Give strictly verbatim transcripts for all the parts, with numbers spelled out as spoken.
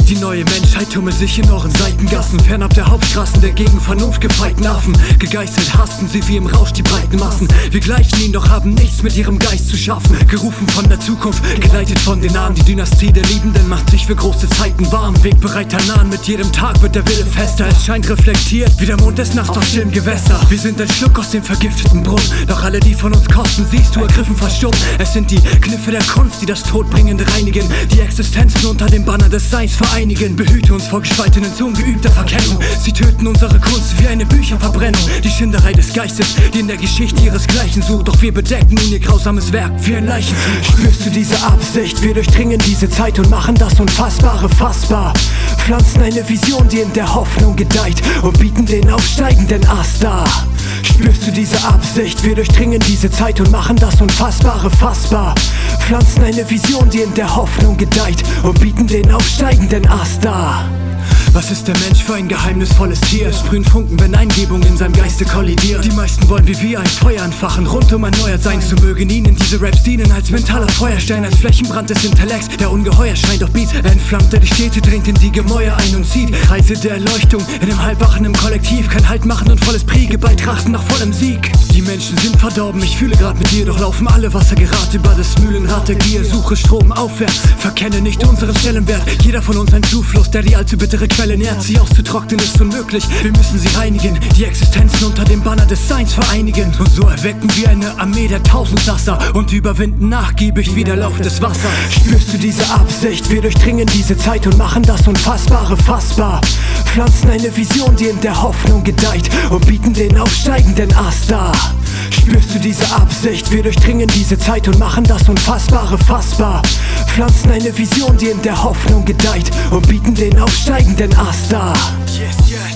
Die neue Menschheit tummelt sich in euren Seitengassen, fernab der Hauptstraßen der gegen Vernunft gefeiten Affen. Gegeißelt hassen sie wie im Rausch die breiten Massen. Wir gleichen ihnen, doch haben nichts mit ihrem Geist zu schaffen. Gerufen von der Zukunft, geleitet von den Namen. Die Dynastie der Liebenden macht sich für große Zeiten warm. Wegbereiter nahen, mit jedem Tag wird der Wille fester. Es scheint reflektiert, wie der Mond des Nachts auf stillem Gewässer. Wir sind ein Schluck aus dem vergifteten Brunnen, doch alle, die von uns kosten, siehst du, ergriffen verstummt. Es sind die Kniffe der Kunst, die das Todbringende reinigen, die Existenzen unter dem Banner des Seins vereinigen. Behüte uns vor gespaltenen Zungen geübter Verkennung. Sie töten unsere Kunst wie eine Bücherverbrennung. Die Schinderei des Geistes, die in der Geschichte ihresgleichen sucht, doch wir bedecken nun ihr grausames Werk wie ein Leichentuch. Spürst du diese Absicht? Wir durchdringen diese Zeit und machen das Unfassbare fassbar. Pflanzen eine Vision, die in der Hoffnung gedeiht, und bieten den aufsteigenden Ast dar. Spürst du diese Absicht? Wir durchdringen diese Zeit und machen das Unfassbare fassbar. Pflanzen eine Vision, die in der Hoffnung gedeiht, und bieten den aufsteigenden Ast dar. Was ist der Mensch für ein geheimnisvolles Tier? Es sprühen Funken, wenn Eingebung in seinem Geiste kollidiert. Die meisten wollen wie wir ein Feuer entfachen, rund um erneuert sein zu mögen. Ihnen diese Raps dienen als mentaler Feuerstein, als Flächenbrand des Intellekts. Der ungeheuer scheint auf Beats, er entflammt, der die Städte dringt in die Gemäuer ein und zieht. Reise der Erleuchtung in dem halbwachen im Kollektiv, kein Halt machen und volles Priege bei Trachten nach vollem Sieg. Die Menschen sind verdorben, ich fühle grad mit dir, doch laufen alle Wasser gerad über das Mühlenrad der Gier. Suche Strom aufwärts, verkenne nicht unseren Stellenwert. Jeder von uns ein Zufluss, der die allzu bittere Quelle nährt. Sie auszutrocknen ist unmöglich, wir müssen sie reinigen, die Existenzen unter dem Banner des Seins vereinigen. Und so erwecken wir eine Armee der Tausendsasser und überwinden nachgiebig wie der Lauf des Wassers. Spürst du diese Absicht? Wir durchdringen diese Zeit und machen das Unfassbare fassbar. Pflanzen eine Vision, die in der Hoffnung gedeiht, und bieten den aufsteigenden Ast dar. Spürst du diese Absicht? Wir durchdringen diese Zeit und machen das Unfassbare fassbar. Pflanzen eine Vision, die in der Hoffnung gedeiht, und bieten den aufsteigenden Ast dar. Yes,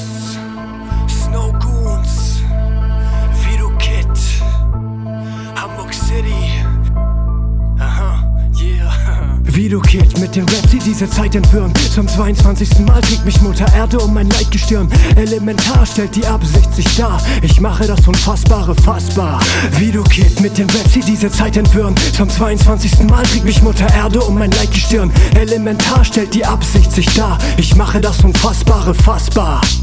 yes, Snow Goons, Vito Kid, Hamburg City. Aha, yeah. Vito Kid mit dem Rap, die diese Zeit entwirren. Zum zweiundzwanzigsten Mal trägt mich Mutter Erde um mein Leitgestirn. Elementar stellt die Absicht sich dar, ich mache das Unfassbare fassbar. Vito Kid mit dem Rap, die diese Zeit entwirren. Zum zweiundzwanzigsten Mal trägt mich Mutter Erde um mein Leitgestirn. Elementar stellt die Absicht sich dar, ich mache das Unfassbare fassbar.